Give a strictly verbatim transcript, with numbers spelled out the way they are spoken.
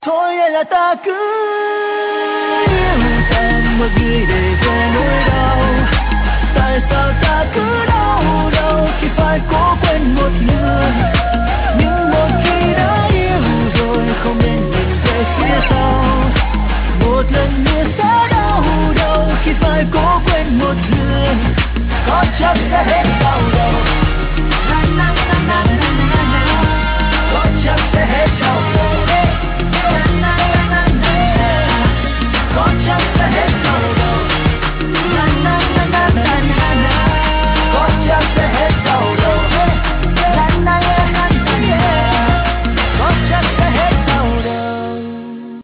Thôi hay là ta cứ yêu rằng một người để về nỗi đau. Tại sao ta cứ đau đầu khi phải cố quên một người. Nhưng một khi đã yêu rồi không nên nhìn về phía sau. Một lần nữa sẽ đau đầu khi phải cố quên một người. Có chắc sẽ hết